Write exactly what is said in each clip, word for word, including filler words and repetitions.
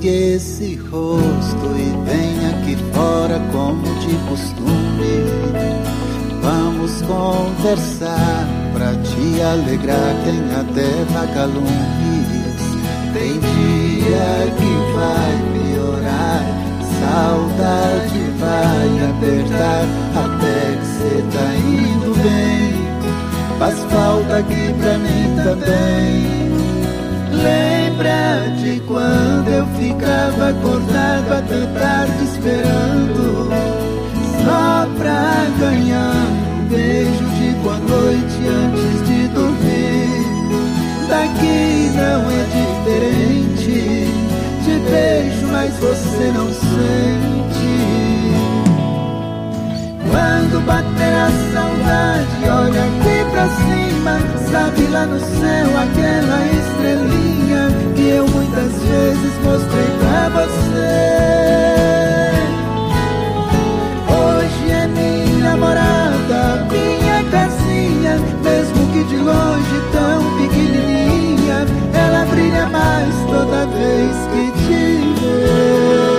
Enxugue esse rosto e venha aqui fora como de costume. Vamos conversar pra te alegrar, tem até vagalumes. Tem dia que vai piorar, saudade vai apertar, até que cê tá indo bem. Faz falta aqui pra mim também. Lembra de quando eu ficava acordado até tarde esperando, só pra ganhar um beijo de boa noite antes de dormir. Daqui não é diferente, te beijo mas você não sente. Quando bater a saudade, olha aqui pra cima, sabe lá no céu aquela estrelinha que eu muitas vezes mostrei pra você. Hoje é minha morada, minha casinha, mesmo que de longe tão pequenininha, ela brilha mais toda vez que te vê.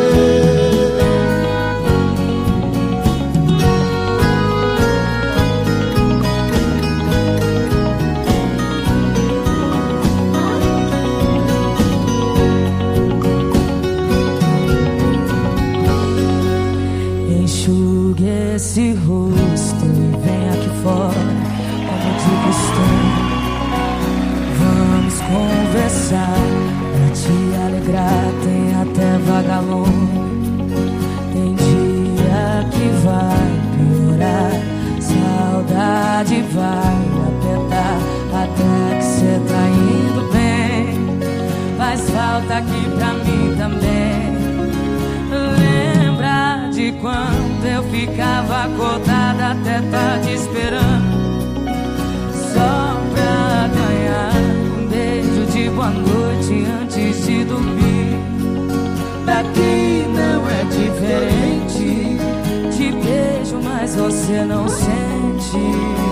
Esse rosto e vem aqui fora como de costume. Vamos conversar pra te alegrar, tem até vagalume. Tem dia que vai piorar, saudade vai apertar, até que cê tá indo bem. Faz falta aqui pra mim também. Lembra de quando eu ficava acordada até tarde esperando, só pra ganhar um beijo de boa noite antes de dormir. Daqui não é diferente, te beijo mas você não sente.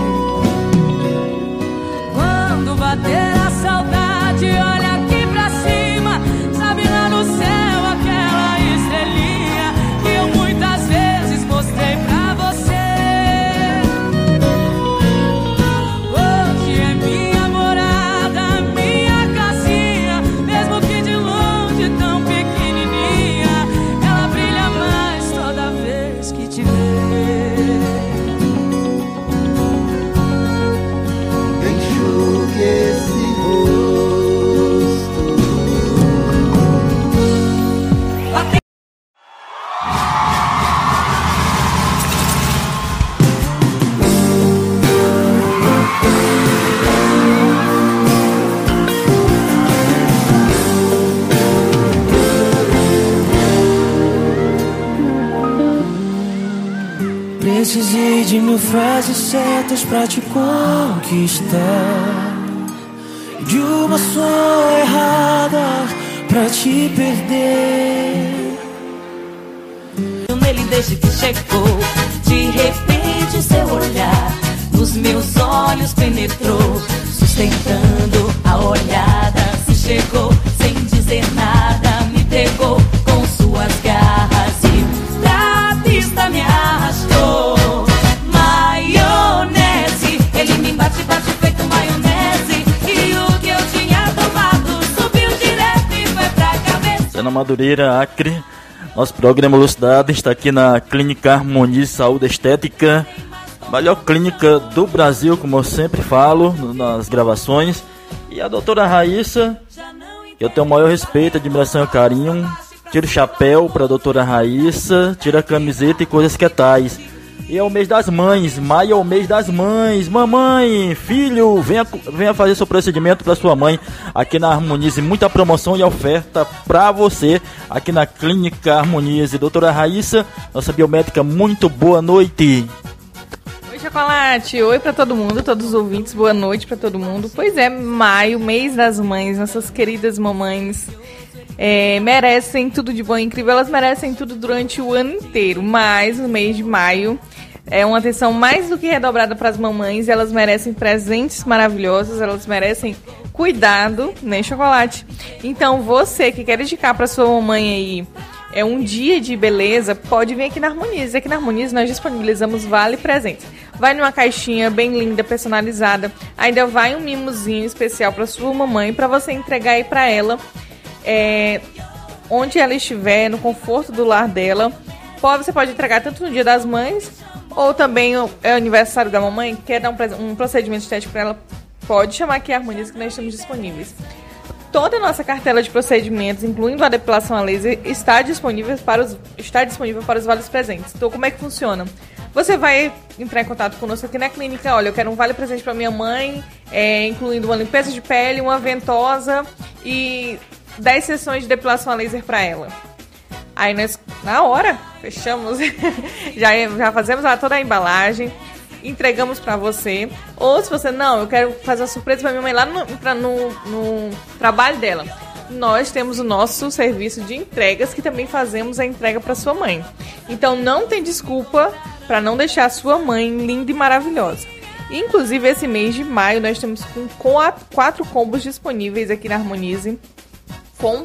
Quando bater a saudade, olha aqui pra cima, sabe lá no céu aquela estrelinha que eu muitas vezes mostrei pra você. Hoje é minha morada, minha casinha, mesmo que de longe tão pequenininha, ela brilha mais toda vez que te vê. Enxugue esse Precisei de mil frases certas pra te conquistar, de uma só errada pra te perder. Nele desde que chegou, de repente o seu olhar nos meus olhos penetrou, sustentando a olhada. Se chegou sem dizer nada, me pegou com suas garras e pra pista me arrastou. Maionese, ele me bate, bate feito maionese, e o que eu tinha tomado subiu direto e foi pra cabeça. Na Madureira, Acre, nosso programa Velocidade está aqui na Clínica Harmonia Saúde Estética, a melhor clínica do Brasil, como eu sempre falo nas gravações. E a doutora Raíssa, eu tenho o maior respeito, admiração e carinho. Tira o chapéu para a doutora Raíssa, tira a camiseta e coisas que tais. E é o mês das mães, maio é o mês das mães. Mamãe, filho, venha, venha fazer seu procedimento para sua mãe aqui na Harmonize. Muita promoção e oferta para você aqui na Clínica Harmonize. Doutora Raíssa, nossa biomédica, muito boa noite. Oi, Chocolate. Oi para todo mundo, todos os ouvintes. Boa noite para todo mundo. Pois é, maio, mês das mães, nossas queridas mamães. É, merecem tudo de bom e incrível, elas merecem tudo durante o ano inteiro, mas no mês de maio é uma atenção mais do que redobrada para as mamães. Elas merecem presentes maravilhosos, elas merecem cuidado, né, Chocolate? Então, você que quer indicar para sua mamãe aí é um dia de beleza, pode vir aqui na Harmonize. Aqui na Harmonize nós disponibilizamos vale presentes. Vai numa caixinha bem linda, personalizada. Ainda vai um mimozinho especial para sua mamãe, para você entregar aí para ela, é, onde ela estiver, no conforto do lar dela. Pode, você pode entregar tanto no Dia das Mães, ou também é o aniversário da mamãe, quer dar um, um procedimento estético para ela, pode chamar aqui a Harmonize que nós estamos disponíveis. Toda a nossa cartela de procedimentos, incluindo a depilação a laser, está disponível para os, está disponível para os vales presentes. Então, como é que funciona? Você vai entrar em contato conosco aqui na clínica. Olha, eu quero um vale presente para minha mãe, é, incluindo uma limpeza de pele, uma ventosa e dez sessões de depilação a laser para ela. Aí nós, na hora, fechamos, já, já fazemos a, toda a embalagem, entregamos pra você. Ou se você, não, eu quero fazer uma surpresa pra minha mãe lá no, pra, no, no trabalho dela. Nós temos o nosso serviço de entregas, que também fazemos a entrega pra sua mãe. Então não tem desculpa pra não deixar a sua mãe linda e maravilhosa. Inclusive, esse mês de maio, nós temos com quatro, quatro combos disponíveis aqui na Harmonize, com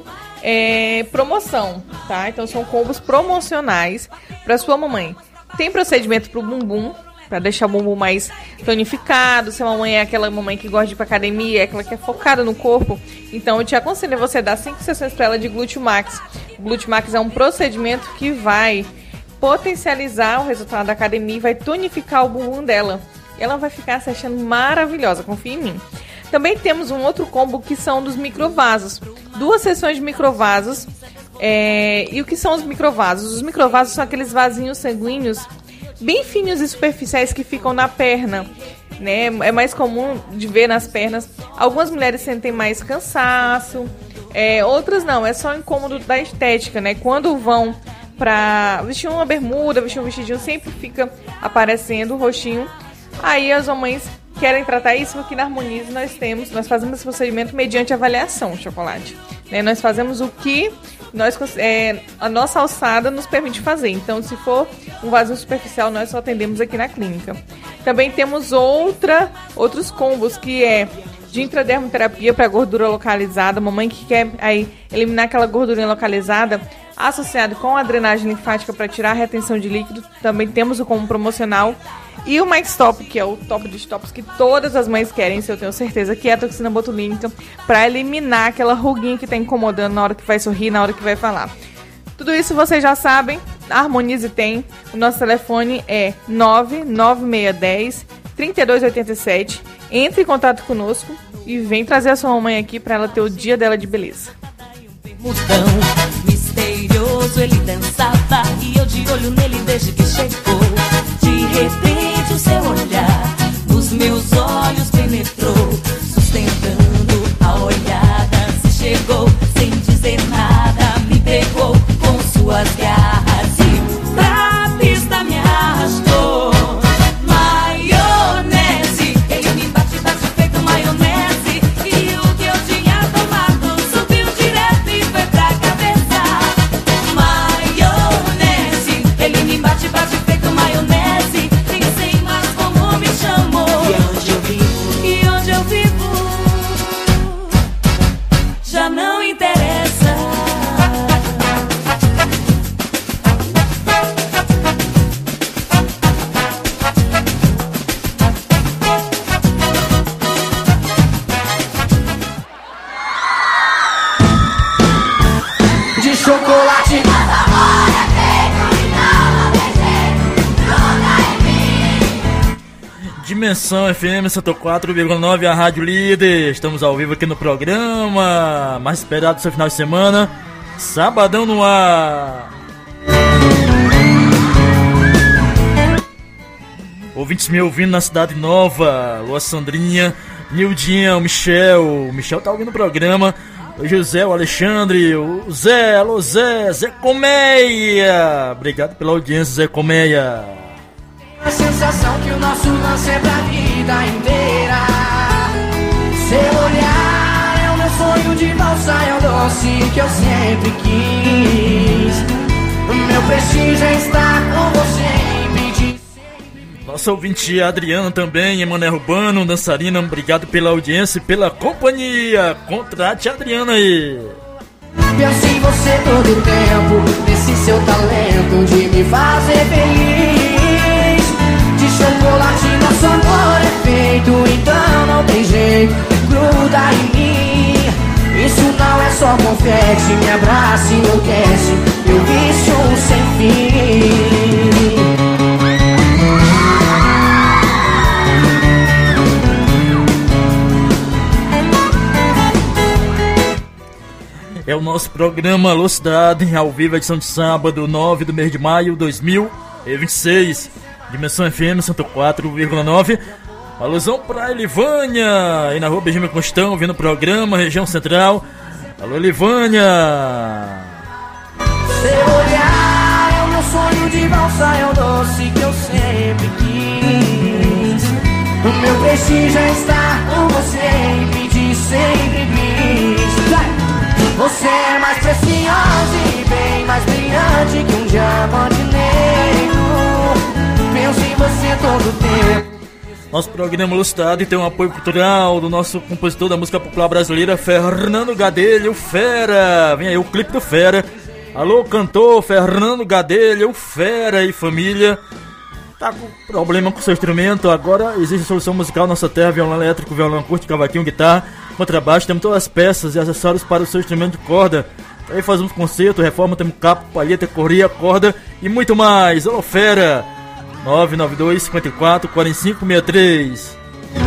é, promoção, tá? Então são combos promocionais pra sua mamãe. Tem procedimento pro bumbum, pra deixar o bumbum mais tonificado. Se a mamãe é aquela mamãe que gosta de ir pra academia, é aquela que é focada no corpo, então eu te aconselho a você dar cinco sessões pra ela de Glúteo Max. O Glúteo Max é um procedimento que vai potencializar o resultado da academia e vai tonificar o bumbum dela. Ela vai ficar se achando maravilhosa, confia em mim. Também temos um outro combo que são dos microvasos. Duas sessões de microvasos. É... E o que são os microvasos? Os microvasos são aqueles vasinhos sanguíneos bem finos e superficiais que ficam na perna, né? É mais comum de ver nas pernas. Algumas mulheres sentem mais cansaço, é, outras não, é só incômodo da estética, né? Quando vão pra vestir uma bermuda, vestir um vestidinho, sempre fica aparecendo o rostinho. Aí as mamães querem tratar isso. Aqui na Harmonize nós temos, nós fazemos esse procedimento mediante avaliação, Chocolate, né? Nós fazemos o que nós, é, a nossa alçada nos permite fazer. Então, se for um vasinho superficial, nós só atendemos aqui na clínica. Também temos outra, outros combos, que é de intradermoterapia para gordura localizada. Mamãe que quer aí eliminar aquela gordurinha localizada, associado com a drenagem linfática para tirar a retenção de líquido. Também temos o combo promocional. E o mais top, que é o top dos tops que todas as mães querem, se eu tenho certeza, que é a toxina botulínica, para eliminar aquela ruguinha que está incomodando na hora que vai sorrir, na hora que vai falar. Tudo isso vocês já sabem, a Harmonize tem. O nosso telefone é nove nove seis um zero, três dois oito sete. Entre em contato conosco e vem trazer a sua mamãe aqui para ela ter o dia dela de beleza. Mudão, misterioso, ele dançava e eu de olho nele desde que chegou. De repente o seu olhar nos meus olhos penetrou, sustentando a olhada, se chegou sem dizer nada, me pegou com suas garras e pra pista me arrastou. Maionese, ele me bate, bate feito maionese, e o que eu tinha tomado subiu direto e foi pra cabeça. Maionese, ele me bate, bate feito maionese, nem sei mais como me chamou. E onde eu vivo, e onde eu vivo, já não interessa. De chocolate. Dimensão F M cento e quatro vírgula nove, a Rádio Líder. Estamos ao vivo aqui no programa mais esperado do seu final de semana, Sabadão no ar. Ouvintes me ouvindo na Cidade Nova, Lua Sandrinha, Nildinha, o Michel. O Michel tá ouvindo o programa. O José, o Alexandre, o Zé, alô Zé, Zé Colmeia. Obrigado pela audiência, Zé Colmeia. A sensação que o nosso lance é pra vida inteira. Seu olhar é o meu sonho de valsa, é o doce que eu sempre quis. O meu prestígio é estar com você e pedir. Nosso ouvinte Adriano também, Emanuel Urbano, dançarina, obrigado pela audiência e pela companhia. Contrate a Adriana aí. Penso em você todo o tempo, nesse seu talento de me fazer feliz. De chocolate nosso amor é feito, então não tem jeito, gruda em mim. Isso não é só confete, me abraça e enlouquece, meu vício sem fim. É o nosso programa Alô Cidade, ao vivo, edição de sábado, nove do mês de maio de dois mil e vinte e seis. Dimensão F M cento e quatro vírgula nove. Alusão pra Elivânia, aí na rua Benjamin Constão, ouvindo o programa, região central. Alô, Elivânia. Seu olhar é o meu sonho de valsa, é o doce que eu sempre quis. O meu prestígio é estar com você e pedir sempre bis. Você é mais preciosa e bem mais brilhante que um diamante negro. Penso em você todo o tempo. Nosso programa Lucidade tem um apoio cultural do nosso compositor da música popular brasileira, Fernando Gadelha, o Fera. Vem aí o clipe do Fera. Alô, cantor Fernando Gadelha, o Fera e família. Tá com problema com seu instrumento? Agora existe solução musical na nossa terra: violão elétrico, violão acústico, cavaquinho, guitarra, contrabaixo. Temos todas as peças e acessórios para o seu instrumento de corda. Aí fazemos concerto, reforma, temos capo, palheta, correia, corda e muito mais. Alô, Fera. nove nove dois, cinco quatro, quatro cinco seis três.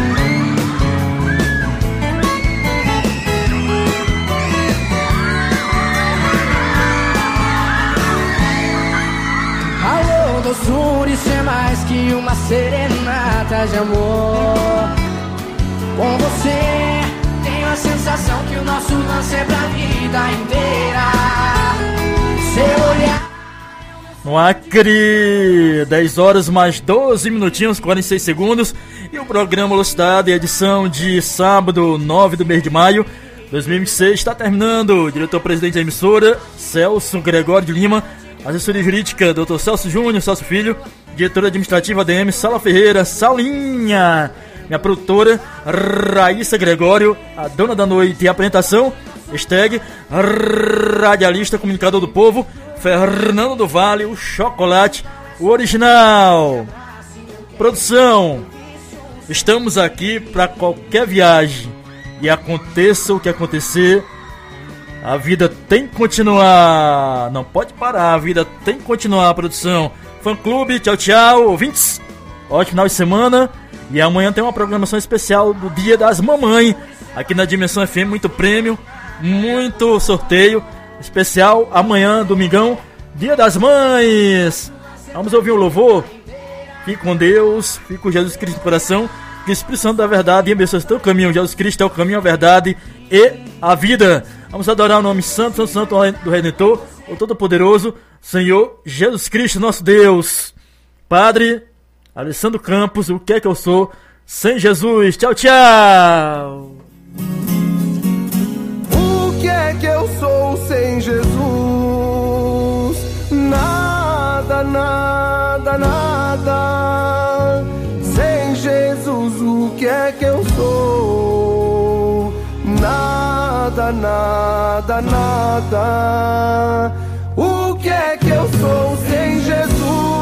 Alô, doçura, isso é mais que uma serenata de amor. Com você tenho a sensação que o nosso lance é pra vida inteira. Seu olhar No Acre, dez horas mais doze minutinhos, quarenta e seis segundos. E o programa Velocidade, edição de sábado, nove do mês de maio de dois mil e vinte e seis, está terminando. O diretor-presidente da emissora, Celso Gregório de Lima. Assessoria jurídica, doutor Celso Júnior, Celso Filho. Diretora administrativa A D M, Sala Ferreira, Saulinha. Minha produtora, Raíssa Gregório, a dona da noite e apresentação, hashtag radialista, comunicador do povo, Fernando do Vale, o chocolate, o original. Produção, estamos aqui para qualquer viagem e aconteça o que acontecer, a vida tem que continuar, não pode parar, a vida tem que continuar. Produção, fã clube, tchau, tchau, ouvintes, ótimo final de semana. E amanhã tem uma programação especial do Dia das Mamães aqui na Dimensão F M, muito prêmio, muito sorteio especial amanhã, domingão, Dia das Mães. Vamos ouvir um louvor. Fique com Deus, fique com Jesus Cristo no coração, que o Espírito Santo da verdade e abençoe o teu caminho. Jesus Cristo é o caminho, a verdade e a vida. Vamos adorar o nome santo, santo, santo do Redentor, o Todo-Poderoso, Senhor Jesus Cristo, nosso Deus. Padre Alessandro Campos, o que é que eu sou sem Jesus? Tchau, tchau. O que é que eu sou sem Jesus? Nada, nada, nada. Sem Jesus, o que é que eu sou? Nada, nada, nada. O que é que eu sou sem Jesus?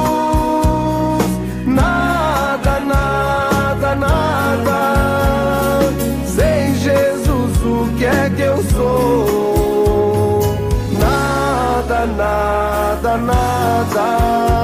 Nada, nada, nada. Sem Jesus, o que é que eu sou? Nada, nada, nada.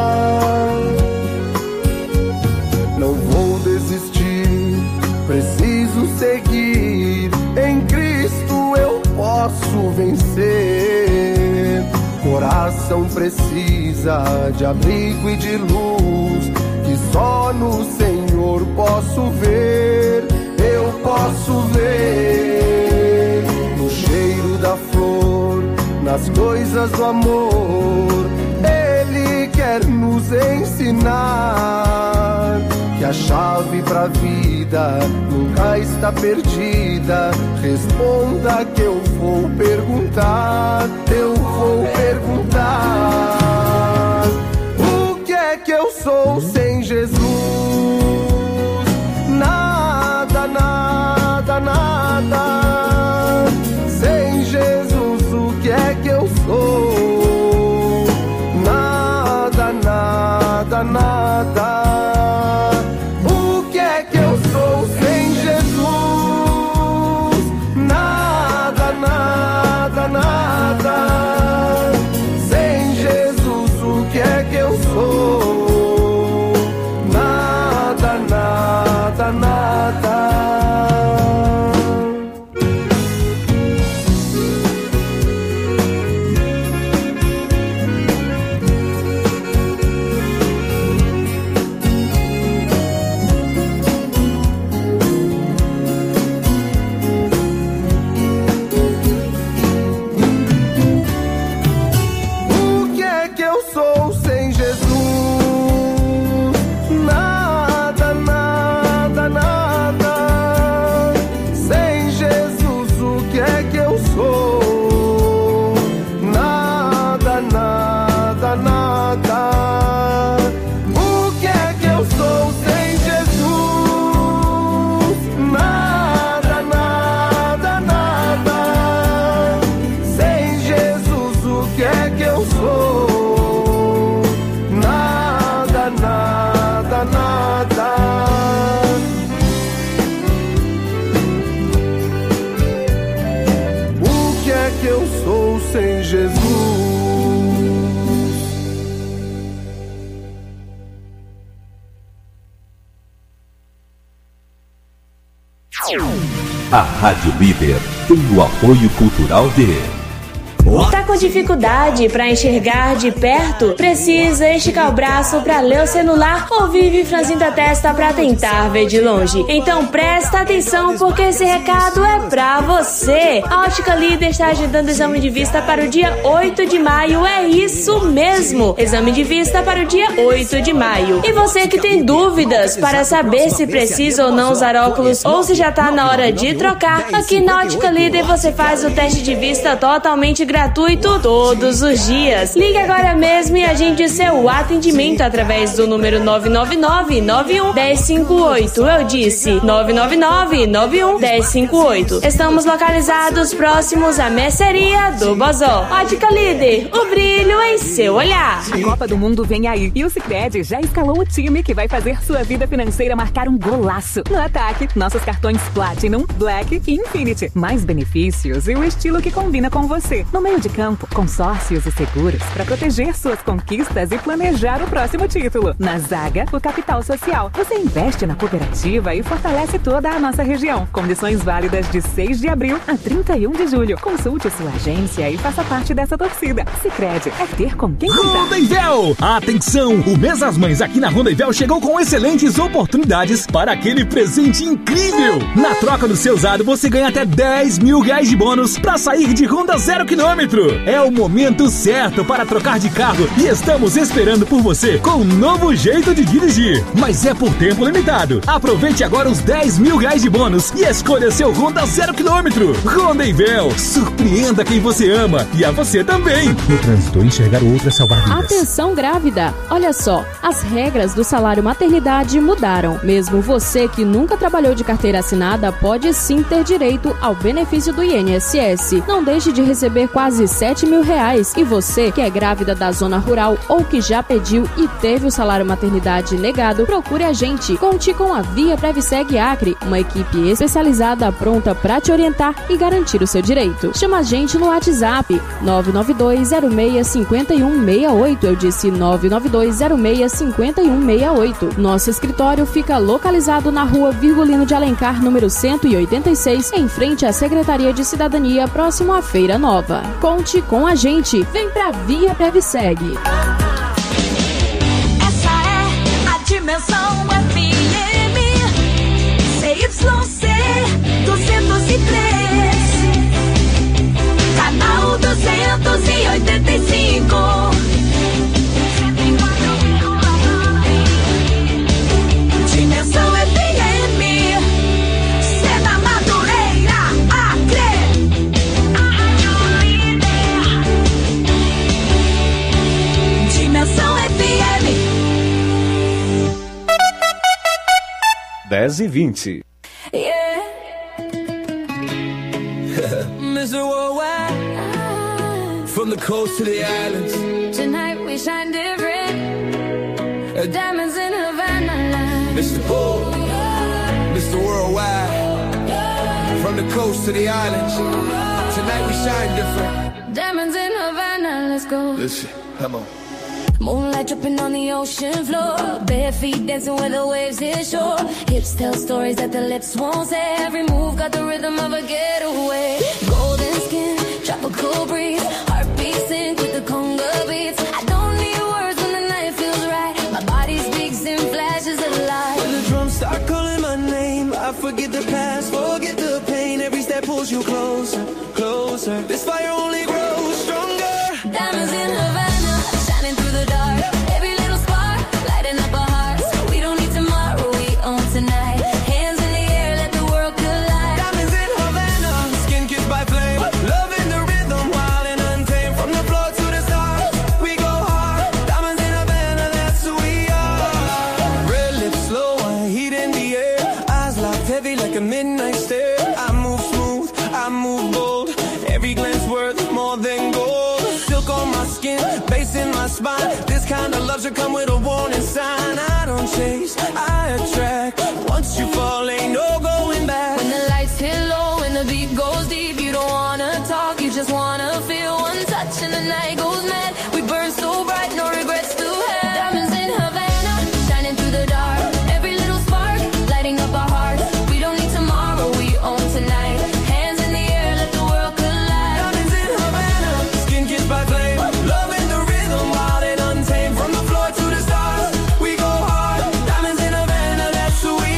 Não vou desistir, preciso seguir. Em Cristo eu posso vencer. Coração precisa de abrigo e de luz, que só no Senhor posso ver, eu posso ver. No cheiro da flor, nas coisas do amor, Ele quer nos ensinar que a chave pra vida nunca está perdida. Responda que eu vou perguntar, eu vou perguntar. O que é que eu sou? sou sem Jesus? Nada, nada, nada. Sem Jesus, o que é que eu sou? Nada, nada, nada. O que é que eu sou sem Jesus? Nada, nada, nada. Sem Jesus, o que é que eu sou? Nada, nada, nada. A Rádio Líder tem o apoio cultural de... Tá com dificuldade para enxergar de perto? Precisa esticar o braço para ler o celular ou vive franzindo a testa para tentar ver de longe? Então presta atenção, porque esse recado é pra você. A Ótica Líder está agendando exame de vista para o dia oito de maio. É isso mesmo, exame de vista para o dia oito de maio. E você que tem dúvidas para saber se precisa ou não usar óculos ou se já tá na hora de trocar, aqui na Ótica Líder você faz o teste de vista totalmente gratuito. gratuito todos os dias. Ligue agora mesmo e agende seu atendimento através do número nove nove nove, nove um, um zero cinco oito. Eu disse nove nove nove, nove um, um zero cinco oito. Estamos localizados próximos à mercearia do Bozó. Ótica Líder, o brilho em seu olhar. A Copa do Mundo vem aí e o Sicredi já escalou o time que vai fazer sua vida financeira marcar um golaço. No ataque, nossos cartões Platinum, Black e Infinity. Mais benefícios e o estilo que combina com você. No meio de campo, consórcios e seguros para proteger suas conquistas e planejar o próximo título. Na zaga, o capital social. Você investe na cooperativa e fortalece toda a nossa região. Condições válidas de seis de abril a trinta e um de julho. Consulte sua agência e faça parte dessa torcida. Sicredi é ter com quem contar. Rondevel! Atenção! O Mês das Mães aqui na Rondevel chegou com excelentes oportunidades para aquele presente incrível. Na troca do seu usado, você ganha até dez mil reais de bônus para sair de Honda zero quilômetro. É o momento certo para trocar de carro e estamos esperando por você com um novo jeito de dirigir. Mas é por tempo limitado. Aproveite agora os dez mil reais de bônus e escolha seu Honda zero quilômetro. Rondevel, surpreenda quem você ama e a você também. No trânsito, enxergar o outro é salvar vidas. Atenção grávida, olha só, as regras do salário maternidade mudaram. Mesmo você que nunca trabalhou de carteira assinada pode sim ter direito ao benefício do I N S S. Não deixe de receber quase sete mil reais. E você que é grávida da zona rural ou que já pediu e teve o salário maternidade negado, procure a gente. Conte com a Via Previseg Acre, uma equipe especializada pronta para te orientar e garantir o seu direito. Chama a gente no WhatsApp nove nove dois zero seis cinco um seis oito. Eu disse nove nove dois zero seis cinco um seis oito. Nosso escritório fica localizado na rua Virgulino de Alencar, número cento e oitenta e seis, em frente à Secretaria de Cidadania, próximo à Feira Nova. Conte com a gente. Vem pra Via Previseg. Essa é a Dimensão F M C Y C duzentos e três, canal duzentos e oitenta e cinco. Dimensão F M, Sena Madureira, Acre. dez e vinte. Yeah. Mister Worldwide, from the coast to the islands. Tonight we shine different. Diamonds in Havana. Mister Bull, Mister Worldwide, from the coast to the islands. Tonight we shine different. Diamonds in Havana, let's go. Listen, come on. Moonlight dripping on the ocean floor. Bare feet dancing where the waves hit shore. Hips tell stories that the lips won't say. Every move got the rhythm of a getaway. Golden skin, tropical breeze. Heartbeat sync with the conga beats. I don't need words when the night feels right. My body speaks in flashes of light. When the drums start calling my name, I forget the past, forget the pain. Every step pulls you closer, closer. This fire only grows stronger. Diamonds in Havana, shining through the dark. Every little spark, lighting up our hearts. We don't need tomorrow, we own tonight. Hands in the air, let the world collide. Diamonds in Havana, skin kissed by flame. Love in the rhythm, wild and untamed. From the floor to the stars, we go hard. Diamonds in Havana, that's who we are. Red lips, slow wine, heat in the air. Eyes locked heavy like a midnight stare. I move smooth, I move bold. Every glance worth more than gold. Silk on my skin, bass in my spine. This kind of love should come with a warning sign. I don't chase, I attract. Once you fall, ain't no going back. When the lights hit low and the beat goes deep, you don't wanna talk, you just wanna feel one touch and the night goes mad. We burn so bright, no regrets to have. Diamonds in Havana, shining through the dark. Every little spark, lighting up our hearts. We don't need tomorrow, we own tonight. Hands in the air, let the world collide. Diamonds in Havana, skin kissed by flame. Love in the rhythm, wild and untamed. From the floor to the stars, we go hard. Diamonds in Havana, that's who we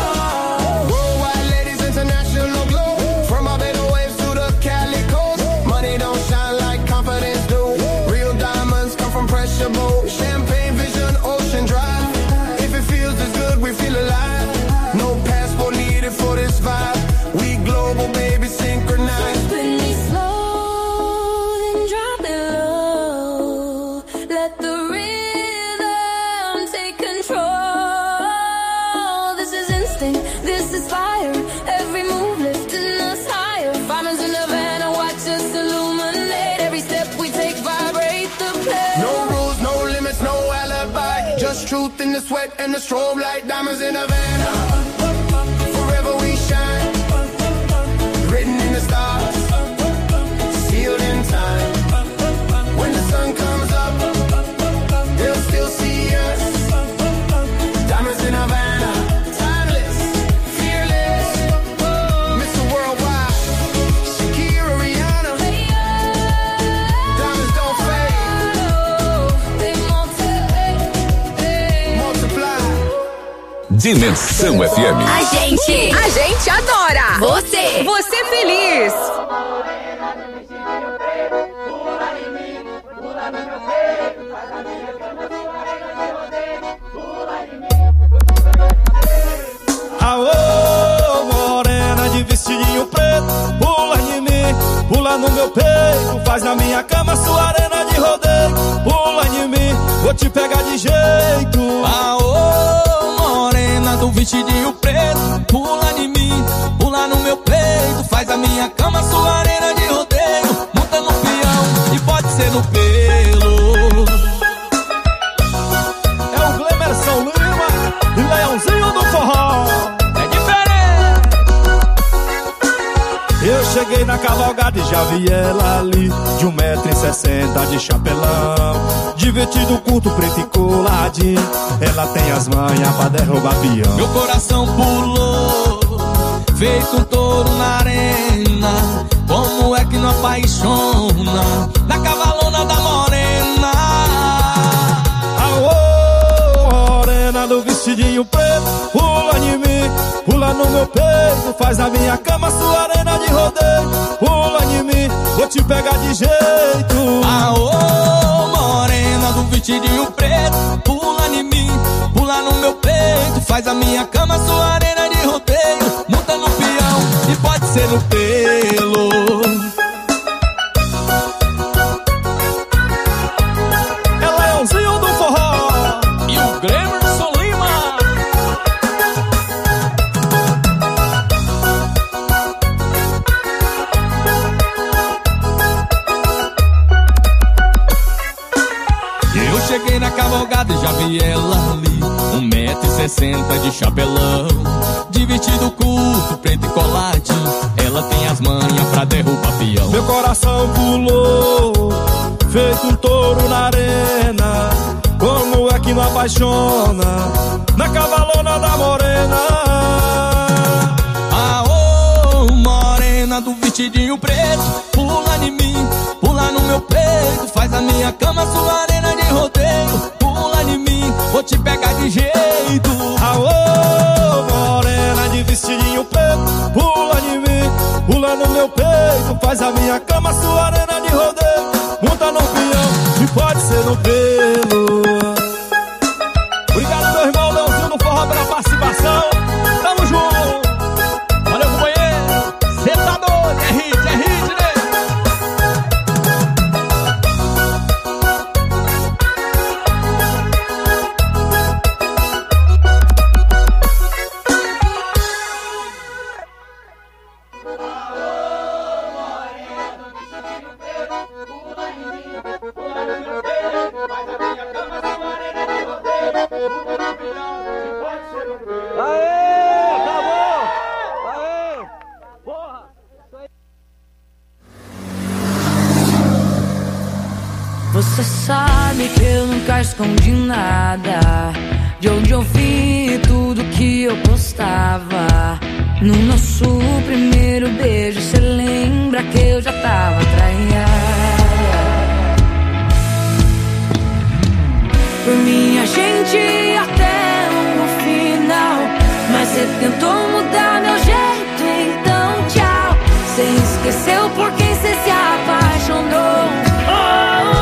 are. Worldwide ladies, international glow. From our Barbados waves to the Cali coast. Money don't shine like confidence do. Real diamonds come from pressure boat. Champagne vision, ocean drive. If it feels as good, we feel alive. No passport needed for this vibe. We global, baby, synchronized. Spin me slow, then drop it low. Let the rhythm take control. This is instinct, this is fire. Every move lifting us higher. Diamonds in Havana, watch us illuminate. Every step we take, vibrate the place. No rules, no limits, no alibi. Just truth in the sweat and the strobe light. Diamonds in Havana, forever we shine. Written in the stars, sealed in time. When the sun comes up, they'll still see us. Diamonds in Havana, timeless, fearless. Mister Worldwide, Shakira, Rihanna. Diamonds don't fade, They multiply. Dimensão F M. A gente, a gente adora. Você, você feliz. Aô, morena de vestidinho preto, pula em mim, pula no meu peito, faz na minha cama sua arena de rodeio. Pula em mim, vou te pegar de jeito. Aô, morena do vestidinho preto, pula em mim, pula no meu peito, faz a minha cama sua arena de rodeio. Monta no peão e pode ser no pelo. É o Glemerson Lima e Leãozinho do Forró. É diferente. Eu cheguei na cavalgada e já vi ela ali, de um metro e sessenta de chapelão, de vestido curto, preto e coladinho. Ela tem as manhas pra derrubar peão. Meu coração pulou, feito um touro na arena. Como é que não apaixona na cavalona da morena? Aô, morena do vestidinho preto, pula em mim, pula no meu peito, faz na minha cama sua arena de rodeio. Pula em mim, vou te pegar de jeito. Aô, morena do vestidinho preto, pula em mim, pula no meu peito, faz a minha cama sua arena de rodeio. Monta no peão e pode ser no pelo. É Leãozinho do Forró e o Glemerson Lima. estrada e já vi ela ali. Um metro e sessenta de chapelão, de vestido curto, preto e coladinho. Ela tem as manhas pra derrubar peão. Meu coração pulou, feito um touro na arena. Como é que não apaixona na cavalona da morena? Aô, morena do vestidinho preto, pula em mim, pula no meu peito. Faz a minha cama sua arena de rodeio. Pula em mim, vou te pegar de jeito. Aô, morena de vestidinho preto, pula em mim, pula no meu peito. Faz a minha cama sua arena de rodeio. Monta no peão e pode ser no pelo. Obrigado, meu irmão Leozinho do Forró, pela participação. Tamo junto. Valeu, companheiro. Cê tá doido, é hit, é hit, né? Você sabe que eu nunca escondi nada, de onde eu vi tudo que eu postava. No nosso primeiro beijo, cê lembra que eu já tava traída? Por mim a gente ia até o final, mas cê tentou mudar meu jeito, então tchau. Cê esqueceu por quem cê se apaixonou. Oh,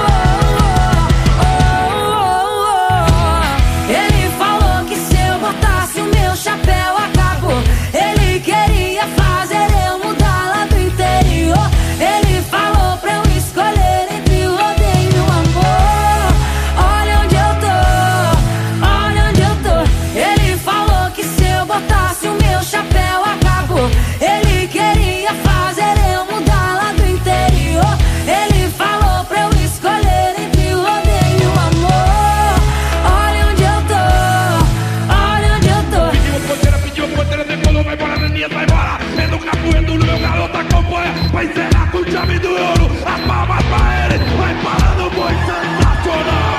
chapéu acabou. Ele queria fazer eu mudar lá do interior. Ele falou pra eu escolher entre o rodeio e o amor. Olha onde eu tô, olha onde eu tô. Ele falou que se eu botasse o meu chapéu acabou. Ele queria fazer eu mudar lá do interior. Ele falou pra eu escolher entre o rodeio e o amor. Olha onde eu tô, olha onde eu tô. Vai embora, Neninha, vai embora. É no capoeiro do meu garoto acompanha. Vai zerar com chave do ouro. As palmas pra ele. Vai parando o boi sensacional.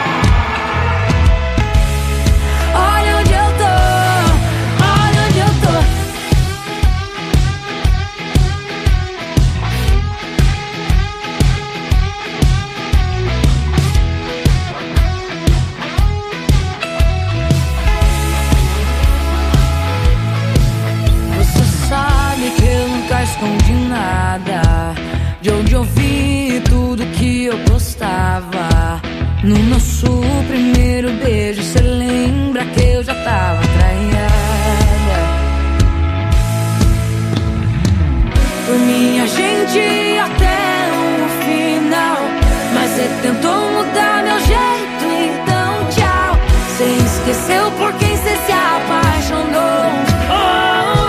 Olha onde eu tô, olha onde eu tô. Que eu nunca escondi nada, de onde eu vi tudo que eu postava. No nosso primeiro beijo, cê lembra que eu já tava traída? Por mim a gente ia até o final, mas cê tentou mudar meu jeito, então tchau. Cê esqueceu por quem cê se apaixonou. Oh,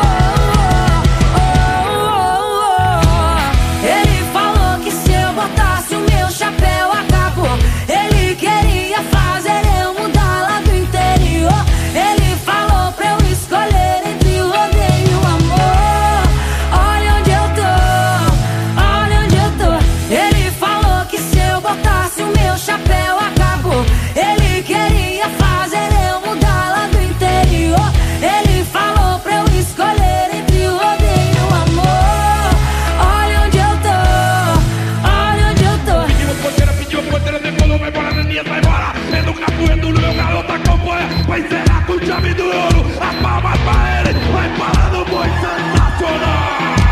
chapéu acabou. Ele queria fazer eu mudar lá do interior. Ele falou pra eu escolher entre o rodeio e o amor. Olha onde eu tô, olha onde eu tô. Ele falou que se eu botasse o meu chapéu acabou. Ele queria fazer eu mudar lá do interior. Ele falou pra eu escolher entre o rodeio e o amor. Olha onde eu tô, olha onde eu tô. Vai embora, Neninha, vai embora. É no capoeiro do meu garoto acompanha. Vai zerar com chave do ouro. As palmas pra ele. Vai parando o boi sensacional.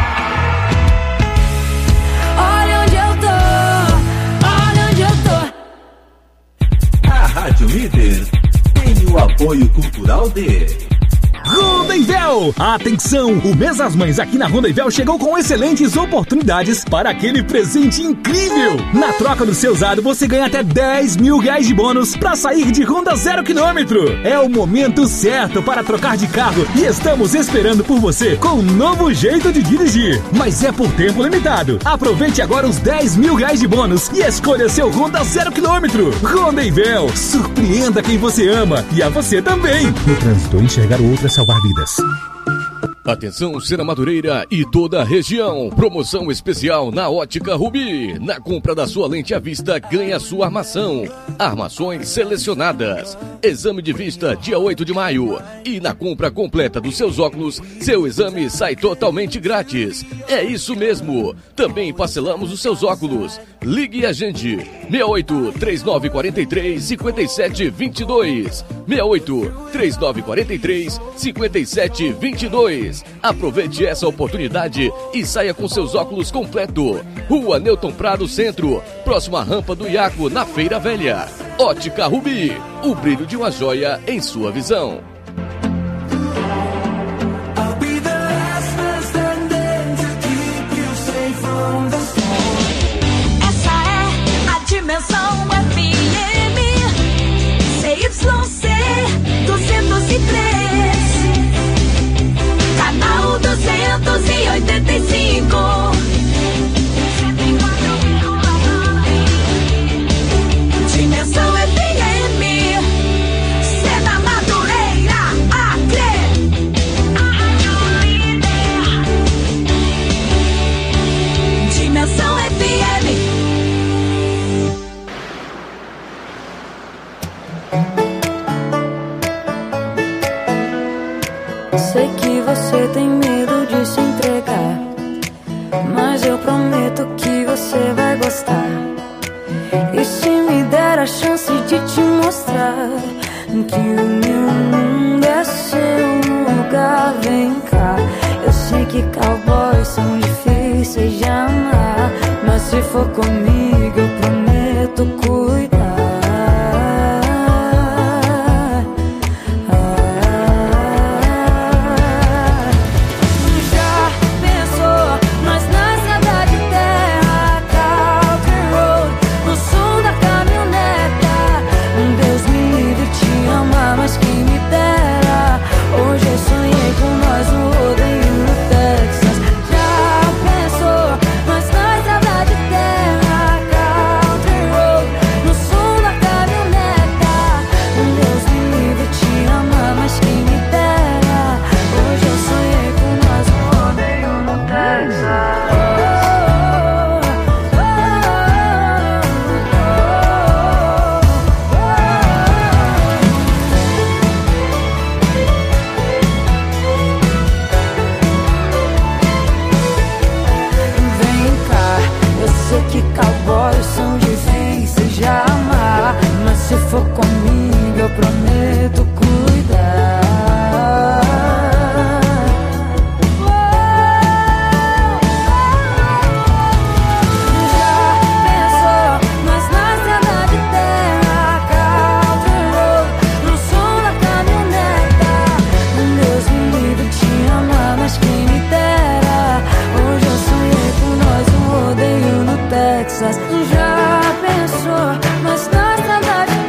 Olha onde eu tô, olha onde eu tô. A Rádio Líder tem o apoio cultural de Rodenvel, Natal. Atenção, o Mês das Mães aqui na Rondonvel chegou com excelentes oportunidades para aquele presente incrível. Na troca do seu usado, você ganha até dez mil reais de bônus para sair de Honda zero quilômetro. É o momento certo para trocar de carro e estamos esperando por você com um novo jeito de dirigir. Mas é por tempo limitado. Aproveite agora os dez mil reais de bônus e escolha seu Honda zero quilômetro. Rondonvel, surpreenda quem você ama e a você também. No trânsito, enxergar o outro é salvar vidas. Atenção, Serra Madureira e toda a região. Promoção especial na Ótica Rubi. Na compra da sua lente à vista, ganha sua armação. Armações selecionadas. Exame de vista dia oito de maio. E na compra completa dos seus óculos, seu exame sai totalmente grátis. É isso mesmo. Também parcelamos os seus óculos. Ligue a gente. seis oito três nove quatro três cinco sete dois dois. seis oito três nove quatro três cinco sete dois dois. Aproveite essa oportunidade e saia com seus óculos completo. Rua Newton Prado Centro, próxima à rampa do Iaco, na Feira Velha. Ótica Rubi, o brilho de uma joia em sua visão. Essa é a Dimensão F M, C Y C duzentos e três. Canal duzentos e oitenta e cinco. Dimensão F M, Serra Madureira, Acre. Dimensão F M. Sei que você tem medo de se entregar, mas eu prometo que você vai gostar. E se me der a chance de te mostrar que o meu mundo é seu lugar, vem cá. Eu sei que cowboys são difíceis de amar, mas se for comigo eu prometo cuidar. Comigo eu prometo cuidar. Já pensou nas estradas de terra, country road, no som da caminhoneta? Deus me livre te amar, mas quem me dera. Hoje eu sonhei com nós um rodeio no Texas. Já pensou nas estradas de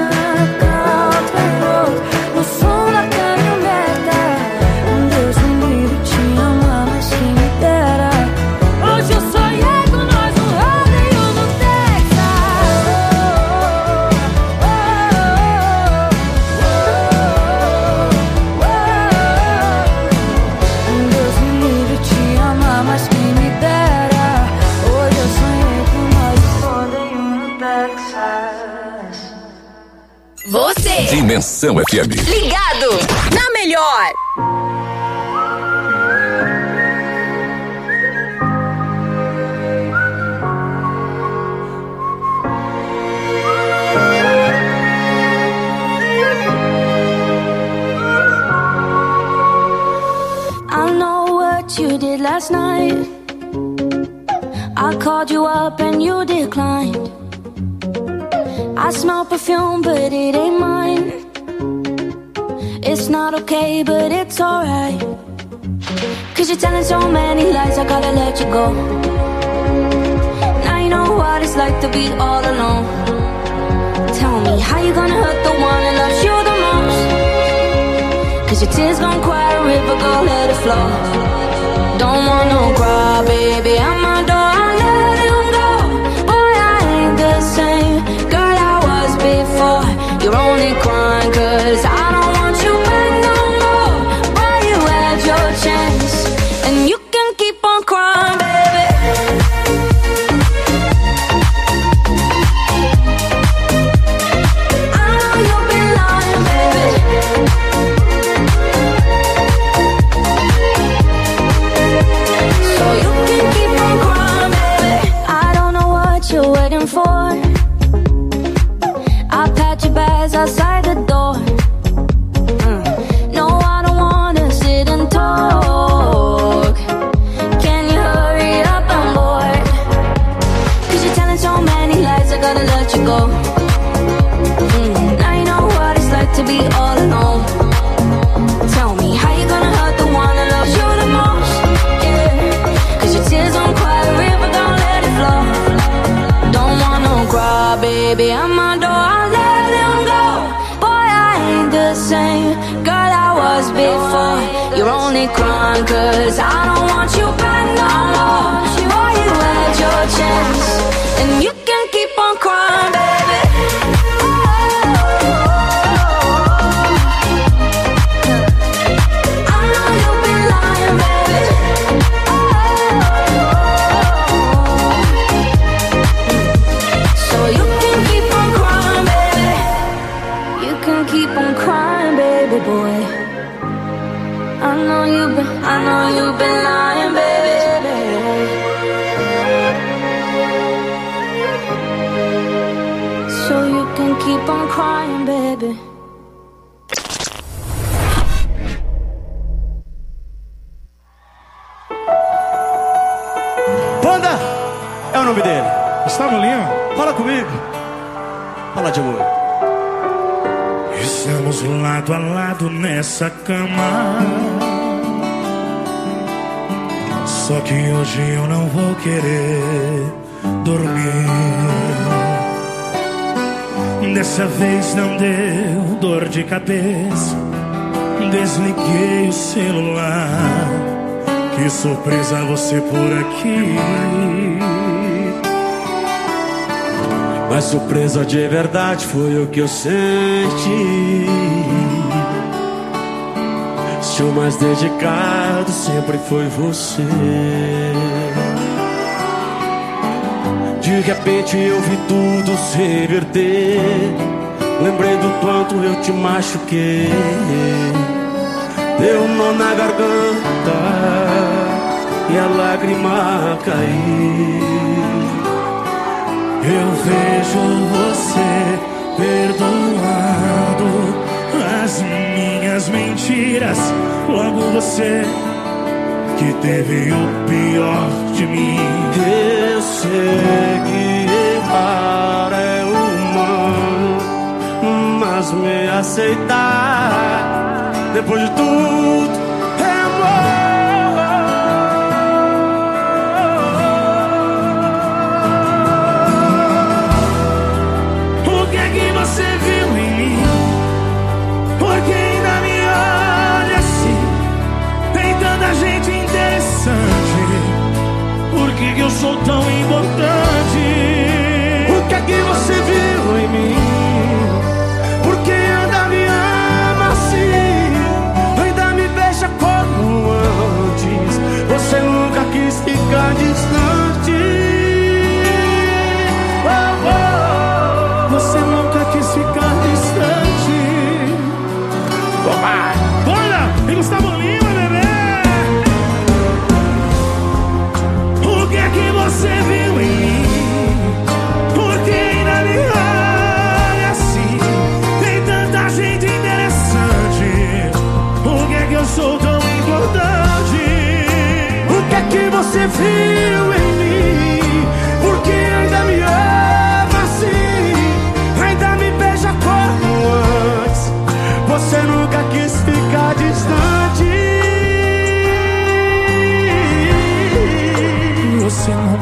Dimensão F M. Ligado na melhor. I know what you did last night. I called you up and you declined. I smell perfume, but it ain't mine. It's not okay, but it's alright. Cause you're telling so many lies, I gotta let you go. Now you know what it's like to be all alone. Tell me, how you gonna hurt the one that loves you the most? Cause your tears gon' quiet a river, go let it flow. Don't want no cry, baby, I'm a door, I let him go. Boy, I ain't the same girl I was before. You're only crying cause I don't want you back no more. Boy, you had your chance, and you can keep on crying, baby. I know you've been lying, baby. So you can keep on crying, baby. I don't know what you're waiting for. I'll pat your bags outside the door. Mm. No, I don't wanna sit and talk. Can you hurry up? I'm bored. Cause you're telling so many lies, I gotta let you go. Mm. Now you know what it's like to be all alone. Tell me, how you gonna hurt the one that loves you the most? Yeah. Cause your tears don't quiet a river, don't let it flow. Don't want no cry, baby, I'm a door, I'll let him go. Boy, I ain't the same girl I was before. You're only crying cause I don't want you back no more. Boy, you had your chance, and you can keep on crying, baby. I know you've been lying, baby. So you can keep on crying, baby. You can keep on crying, baby boy. I know you've been, I know you've been lying, baby. So you can keep on crying, baby. Panda é o nome dele. Gustavo Lima, fala comigo. Fala de amor. Estamos lado a lado nessa cama. Só que hoje eu não vou querer dormir. Dessa vez não deu dor de cabeça. Desliguei o celular. Que surpresa você por aqui. Mas surpresa de verdade foi o que eu senti. Se o mais dedicado sempre foi você. De repente eu vi tudo se reverter. Lembrei do quanto eu te machuquei. Deu um nó na garganta e a lágrima caiu. Eu vejo você perdoando as minhas mentiras. Logo você que teve o pior de mim. Eu sei que errar é humano, mas me aceitar depois de tudo é O que é que você viu em mim? Porque ainda me olha assim. Tem tanta gente interessante. Por que que eu sou tão importante? O que é que você viu em mim? Porque ainda me ama assim. Ainda me beija como antes. Você nunca quis ficar distante. Oh, oh. Você nunca quis ficar distante. Opa! Bora! E Gustavo Lima, bebê! O que é que você viu em mim? Porque ainda me olha assim. Tem tanta gente interessante. Por que é que eu sou tão importante? O que é que você viu em mim? Porque ainda me ama assim. Ainda me beija como antes. Você nunca quis ficar distante.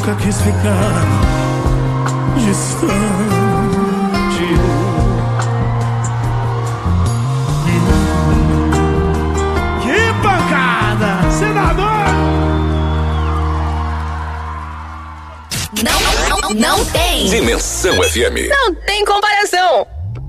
nunca quis ficar distante. Que pancada, senador! Não, não, não tem. Dimensão F M. Não tem comparação.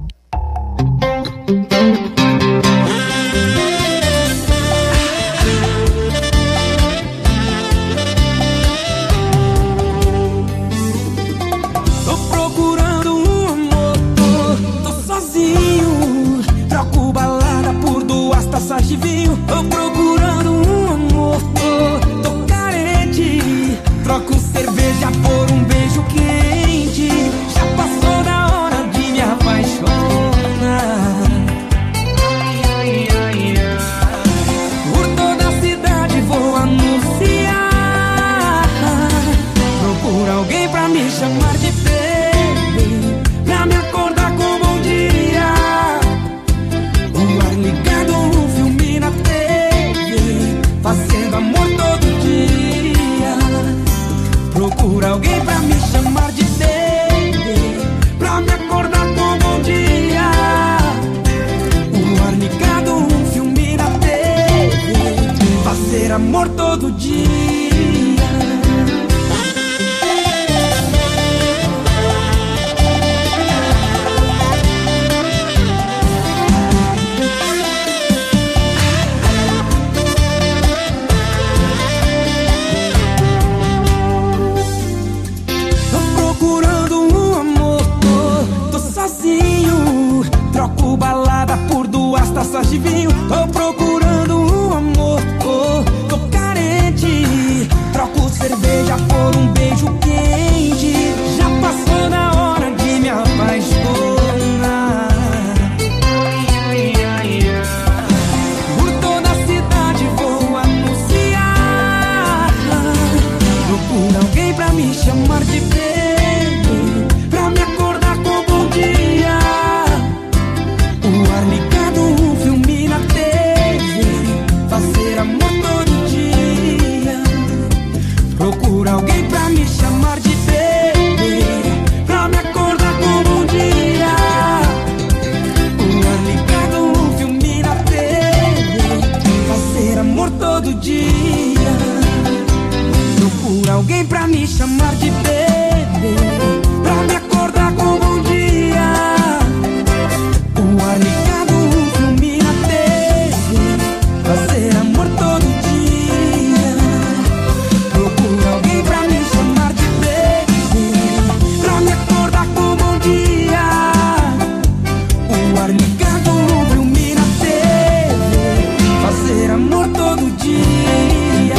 Tô procurando um amor, tô, tô sozinho. Troco balada por duas taças de vinho. Tô procurando um amor, tô, tô carente. Troco cerveja por um beijo quente. Já passou da hora de me apaixonar. Por toda a cidade vou anunciar. Procura alguém pra me chamar de baby, pra me acordar com bom dia. O ar ligado, um filme na T V, fazendo amor todo dia. Procura alguém pra me chamar de baby, pra me acordar com bom dia. O ar ligado, um filme na T V, fazer amor todo dia. Troco balada por duas taças de vinho. Tô procurando um amor, oh, tô carente. Troco cerveja por um beijo quente. Já passou da hora de me apaixonar. Por toda a cidade vou anunciar. Procura alguém pra me chamar de baby, pra me acordar com bom dia. O ar ligado, um filme na T V, fazer amor todo dia. Procura alguém pra me chamar de baby, pra me acordar com bom dia. O ar ligado, um filme na T V, fazer amor todo dia. Procura alguém pra me chamar de baby, pra me acordar com bom dia. O ar ligado, um filme na T V, fazer amor todo dia. Procura alguém pra me chamar de baby, pra me acordar com bom dia. O ar ligado, um filme na T V, fazer amor todo dia.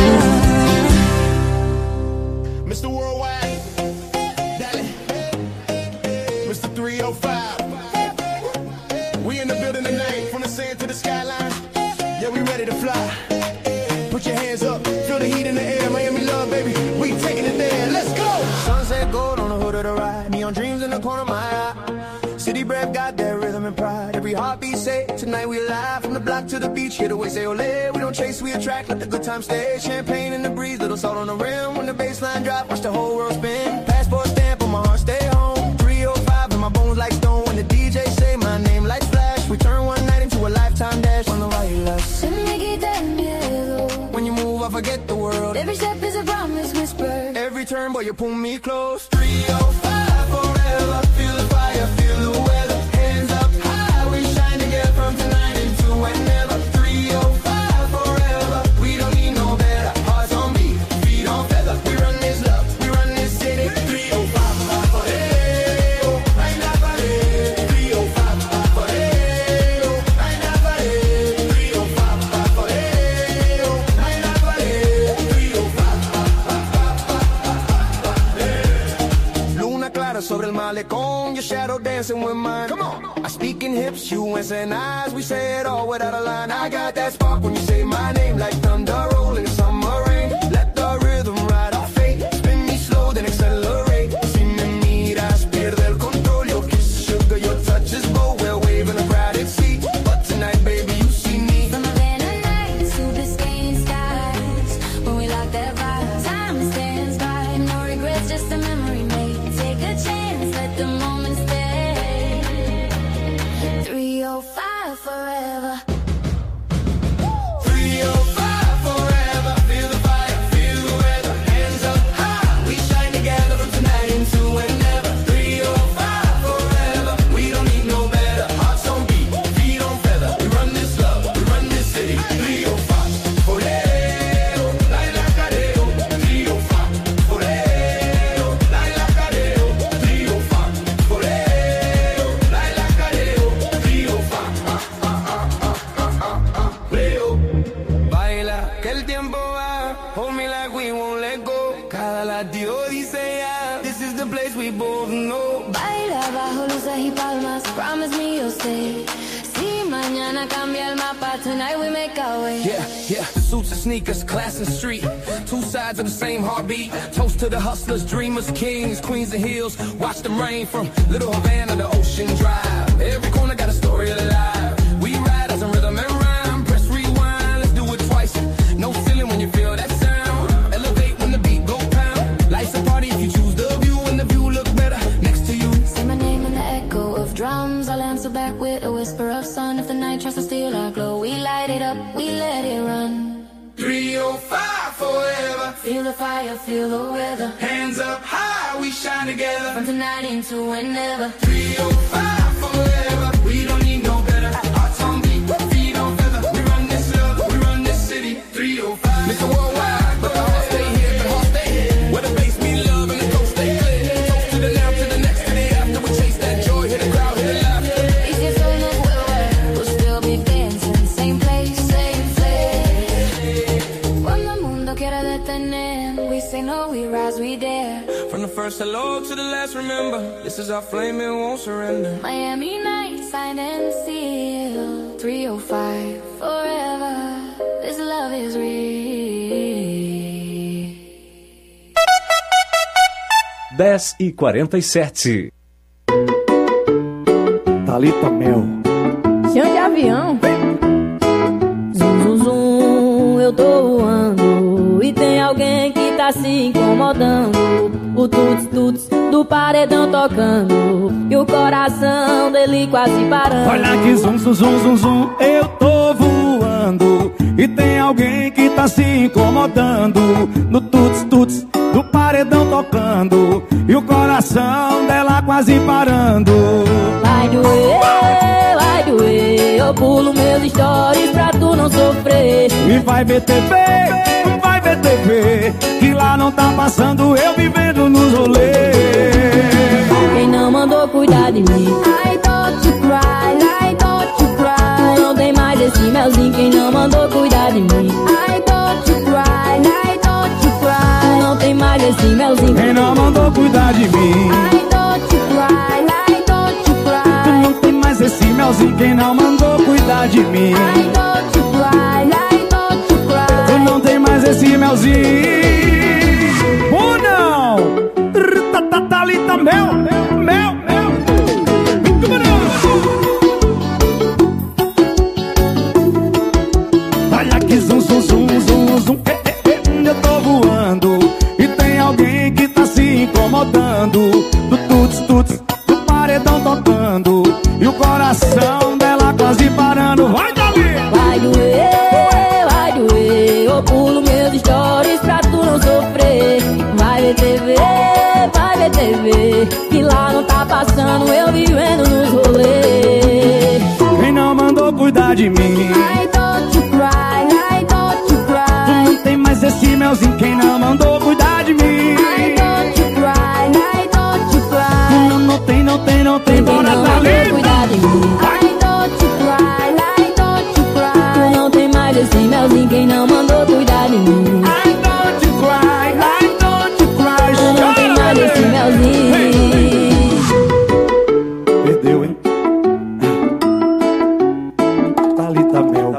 mister Worldwide, Dale, mister three oh five. We in the building tonight, from the sand to the skyline. Yeah, we ready to fly. Put your hands up, feel the heat in the air. Miami love, baby, we taking it there. Let's go. Sunset gold on the hood of the ride. Neon dreams in the corner of my eye. City breath got that rhythm and pride. Every heartbeat say, tonight we alive. From the block to the beach, here the way say ole. We don't chase, we attract, let the good time stay. Champagne in the breeze, little salt on the rim. When the baseline drop, watch the whole world spin. Passport stamp on my heart, stay home. three oh five in my bones like stone. When the D J say my name, lights flash. We turn one night into a lifetime dash. On the right, left. Se me quita el miedo. When you move, I forget the world. Every step is a promise whisper. Every turn, boy, you pull me close. three oh five forever. Feel the fire, feel the weather. Hands up high, we shine together from tonight into whenever. three oh five forever. We don't need no better. Hearts on beat, feet on feather. We run this love, we run this city. three oh five forever. Right now, forever. three oh five forever. Right now, forever. three oh five forever. Right now, forever. three oh five. Luna clara sobre el malecón, your shadow dancing with mine. Come on. I speak in hips, you answer eyes. We say it all without a line. I got that spark when you say my name, like thunder rolling summer rain. Let the rhythm ride our fate. Spin me slow, then accelerate. Si me miras, pierde el control. Your kiss, sugar, your touch is bold. We're waving a crowded seat, but tonight, baby, you see me. From Havana nights to Biscayne skies, when we lock that vibe, time stands by, no regrets. place we both know. Baila bajo luces y palmas, promise me you'll stay. Si mañana cambia el mapa, tonight we make our way. Yeah, yeah, the suits and sneakers, class and street. Two sides of the same heartbeat. Toast to the hustlers, dreamers, kings, queens and hills. Watch them rain from Little Havana to Ocean Drive. Every corner got a story alive. We ride as a rhythm and rhyme. Press rewind, let's do it twice. No feeling when you feel that sound. Elevate when the beat go pound. Life's a party if you choose the view, and the view look better next to you. Say my name in the echo of drums. I'll answer back with a whisper of sun. If the night tries to steal our glow, we light it up, we let it run. three oh five forever. Feel the fire, feel the weather. Hands up high, we shine together. From tonight into whenever. three oh five forever. We don't need no better. Hearts on beat, feet on feather. We run this love, we run this city. three oh five. Mister Worldwide, but the heart stay here, the heart stay here. Where the bass meet love and the coast stay clear. Toast to the now, to the next, to the after. We chase that joy, hit the crowd, hit the laughter. Y si eso no vuelve, we'll still be dancing. Same place, same place. Cuando el mundo quiera detener, we say no, we rise, we dare. From the first hello to the last, remember, this is our flame, it won't surrender. Miami nights, signed and sealed. three oh five forever. This love is real. dez e quarenta e sete. Thalita Mel. Chão de avião. Zum, zum, zum, eu tô voando. E tem alguém que tá se incomodando. O tuts, tuts do paredão tocando. E o coração dele quase parando. Olha que zum, zum, zum, zum, zum, eu tô voando. E tem alguém que tá se incomodando. No tuts, tuts do paredão tocando. E o coração dela quase parando. Vai doer, vai doer. Eu pulo meus stories pra tu não sofrer. E vai ver T V, vai ver T V. Que lá não tá passando eu vivendo nos rolês. Quem não mandou cuidar de mim? I don't you cry, I don't you cry. Não tem mais esse melzinho. Quem não mandou cuidar de mim? I don't you cry, I don't you cry. Não tem mais esse melzinho. Quem não mandou cuidar de mim? I don't you cry, I don't you cry. Não tem mais esse melzinho. Quem não mandou cuidar de mim? I don't you cry, I don't you cry. Não tem mais esse melzinho. Ou não? Thalita Mel, Mel, Mel. Olha que zum, zum, zum, zum, zum. Eh, eh, eh, eu tô voando. E tem alguém que tá se incomodando. Do tuts, tuts, do paredão tocando. E o coração dela quase parando. Vai, Dali! Vai doer, vai doer. Eu pulo meus stories pra tu não sofrer. Vai ver T V, vai ver T V. Que lá não tá passando eu vivendo nos rolês. Quem não mandou cuidar de mim? I don't you cry, I don't you cry. Não tem mais esse melzinho. Quem não mandou cuidar de mim? I don't you cry, I don't you cry. Não, não tem, não tem, não tem. Quem não mandou cuidar de mim? I don't you cry, I don't you cry. Não tem mais esse melzinho. Quem não mandou cuidar de mim? I don't you cry, I don't you cry. Não tem mais esse melzinho. Perdeu, hein? Thalita Mel.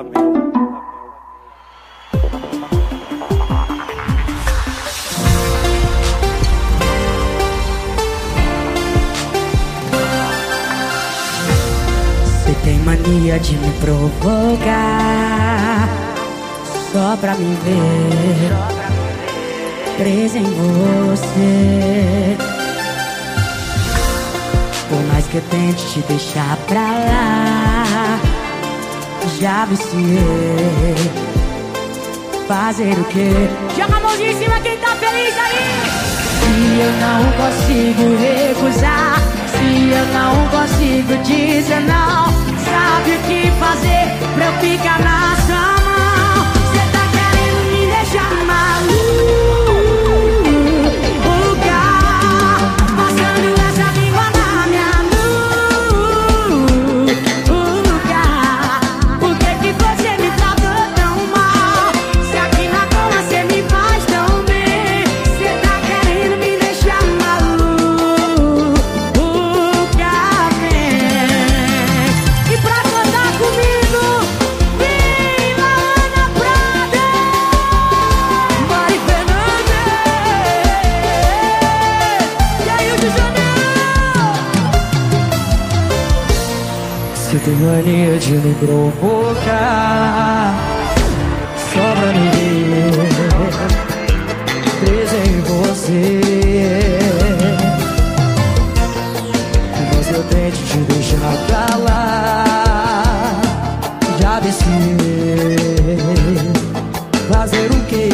Você tem mania de me provocar só pra me ver presa em você. Por mais que eu tente te deixar pra lá, já viciei. Fazer o quê? Joga a mãozinha em cima quem tá feliz aí! Se eu não consigo recusar, se eu não consigo dizer não, sabe o que fazer pra eu ficar na sua mão? Cê tá querendo me deixar maluco. Maluco. tem mania de me provocar, só pra me ver preso em você. Mas eu tento te deixar pra lá, já desci. Fazer o quê?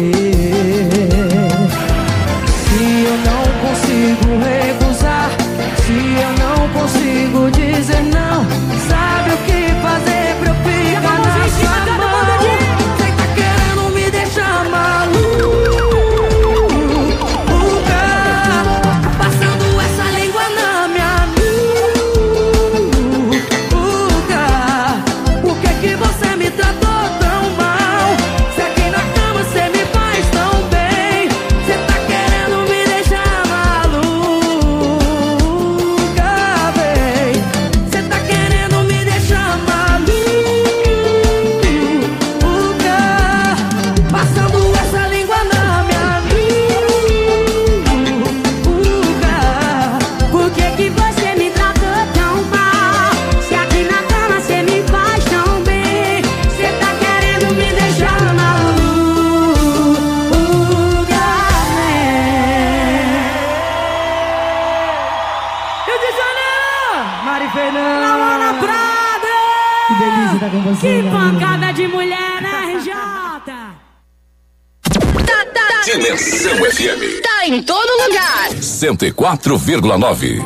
Se eu não consigo recusar, se eu não consigo dizer não, sabe o que fazer pra eu ficar na sua mão? Cê tá querendo me deixar maluca, passando essa língua na minha nuca. Por que que você me tratou tão mal? Se aqui na cama cê me faz tão bem. Cê tá querendo me deixar maluca, bem. Cê tá querendo me deixar maluca, passando essa língua na minha nuca. Por que que você me tratou tão mal? Se aqui na cama cê me faz tão bem. Cê tá querendo me deixar maluca, né? Rio de Janeiro, Mari Fernanda, Laura Prada. que delícia estar com você. Que minha pancada de mulher, né, R J? Tá, tá, Dimensão F M tá em todo lugar. cento e quatro vírgula nove.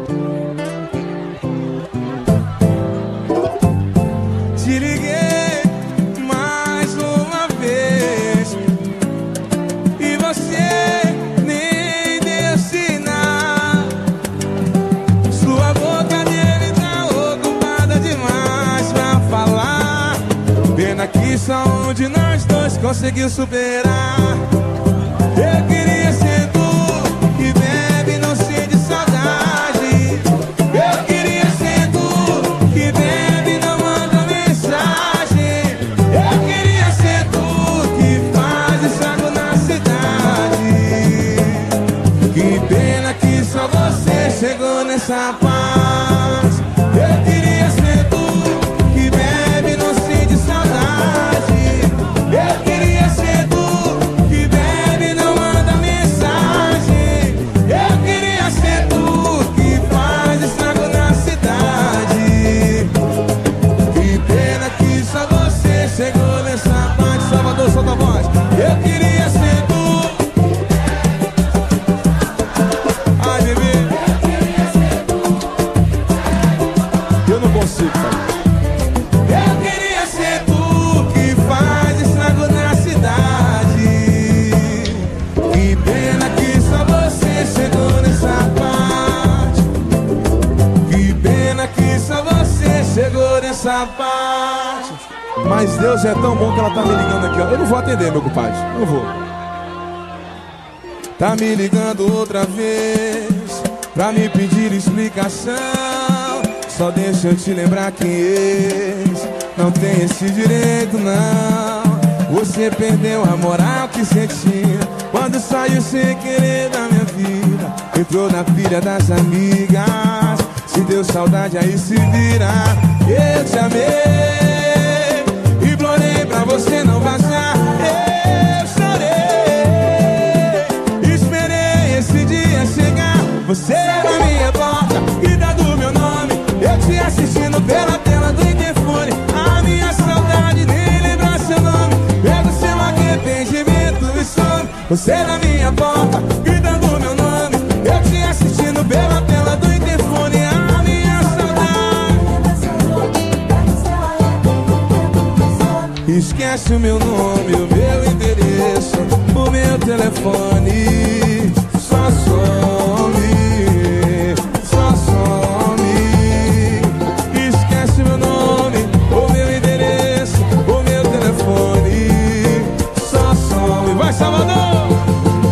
Te liguei mais uma vez e você nem deu sinal. Sua boca dele tá ocupada demais pra falar. Pena que só um de nós dois conseguiu superar. Eu queria ser tu que bebe, não sente saudade. Eu queria ser tu que bebe, não manda mensagem. Eu queria ser tu que faz estrago na cidade. Que pena que só você chegou nessa paz. Eu queria ser tu que bebe, não sente saudade. Eu queria ser tu que bebe, não manda mensagem. Eu queria ser tu que faz estrago na cidade. Que pena que só você chegou nessa parte. Salvador, solta a voz. Eu queria ser tu. Ai, bebê. Eu não consigo fazer. Eu queria ser tu que faz estrago na cidade. Que pena que só você chegou nessa parte. Que pena que só você chegou nessa parte. Mas Deus é tão bom que ela tá me ligando aqui, ó. Eu não vou atender, meu compadre. Não vou. Tá me ligando outra vez pra me pedir explicação. Só deixa eu te lembrar que ex não tem esse direito, não. Você perdeu a moral que você tinha quando saiu sem querer da minha vida. Entrou na pilha das amigas. Se deu saudade, aí se vira. Eu te amei, implorei pra você não vazar. Eu chorei, esperei esse dia chegar. Você na minha porta, grita do meu nome. Eu te assistindo pela tela do interfone. A minha saudade nem lembra seu nome. Pega o seu arrependimento e some. Você na minha porta, gritando meu nome. Eu te assistindo pela tela do interfone. A minha saudade. Esquece o meu nome, o meu endereço, o meu telefone. Só some, só some. Esquece meu nome, o meu endereço, o meu telefone. Só some. Vai, Salvador!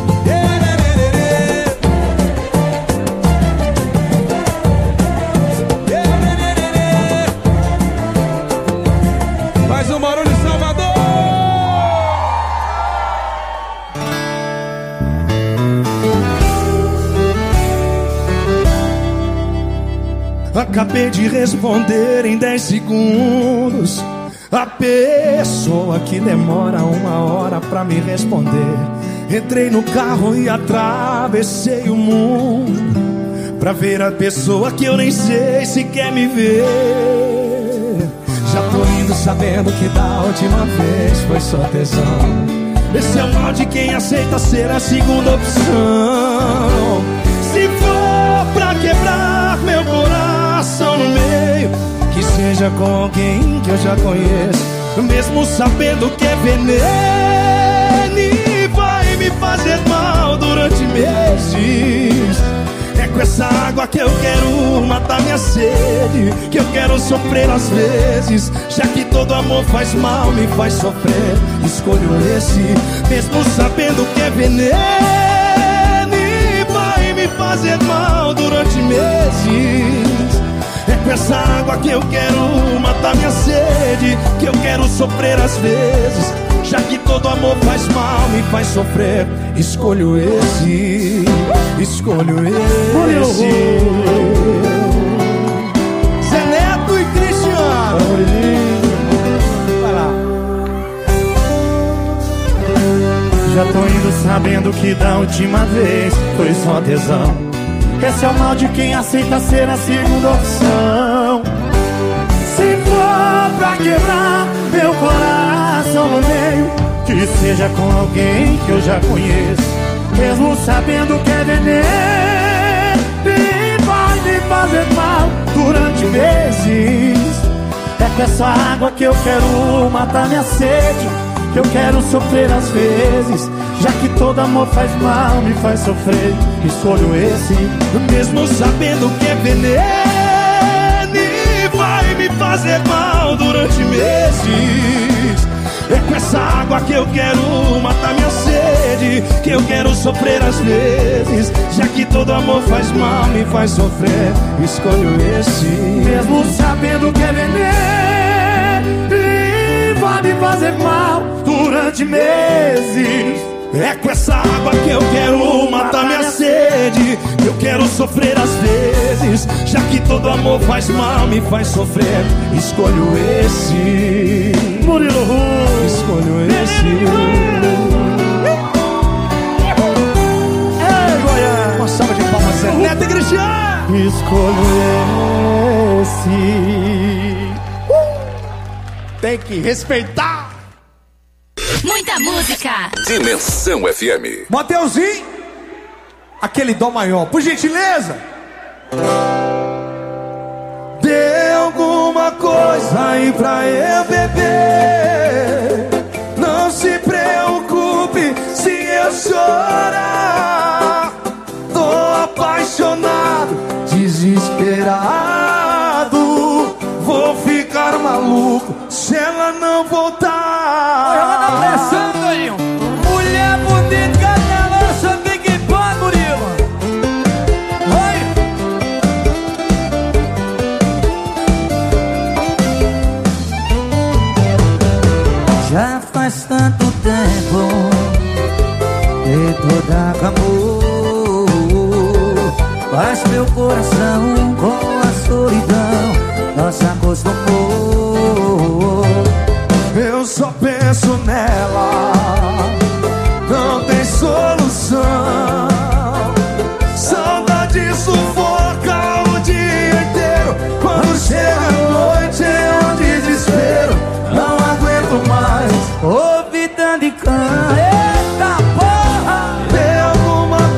Acabei de responder em dez segundos. A pessoa que demora uma hora pra me responder. Entrei no carro e atravessei o mundo pra ver a pessoa que eu nem sei se quer me ver. Já tô indo sabendo que da última vez foi só tesão. Esse é o mal de quem aceita ser a segunda opção. Se for pra quebrar meu coração no meio, que seja com alguém que eu já conheço, mesmo sabendo que é veneno e vai me fazer mal durante meses. É com essa água que eu quero matar minha sede, que eu quero sofrer às vezes. Já que todo amor faz mal, me faz sofrer, escolho esse, mesmo sabendo que é veneno e vai me fazer mal durante meses. É com essa água que eu quero matar minha sede, que eu quero sofrer às vezes. Já que todo amor faz mal, me faz sofrer, escolho esse, escolho esse. Zé Neto e Cristiano. Vai lá. Já tô indo sabendo que da última vez foi só tesão. Esse é o mal de quem aceita ser a segunda opção. Se for pra quebrar meu coração no meio, que seja com alguém que eu já conheço, mesmo sabendo que é veneno e vai me fazer mal durante meses. É com essa água que eu quero matar minha sede, que eu quero sofrer às vezes. Já que todo amor faz mal, me faz sofrer, escolho esse, mesmo sabendo que é veneno e vai me fazer mal durante meses. É com essa água que eu quero matar minha sede, que eu quero sofrer às vezes. Já que todo amor faz mal, me faz sofrer, escolho esse, mesmo sabendo que é veneno e vai me fazer mal durante meses. É com essa água que eu quero matar minha sede, que eu quero sofrer às vezes. Já que todo amor faz mal, me faz sofrer, escolho esse, Murilo Ru, escolho esse. Ei, Goiás, uma salva de palmas, Zé Neto e Cristiano. Escolho esse. uh! Tem que respeitar. Muita música. Dimensão F M. Mateuzinho, aquele dó maior, por gentileza. Dê alguma coisa aí pra eu beber. Não se preocupe se eu chorar. Tô apaixonado, desesperado. Vou ficar maluco se ela não voltar. Ela tá pressando aí. Mulher bonita, cadê Big Pan, Murilo? Oi. Já faz tanto tempo que toda acabou, mas meu coração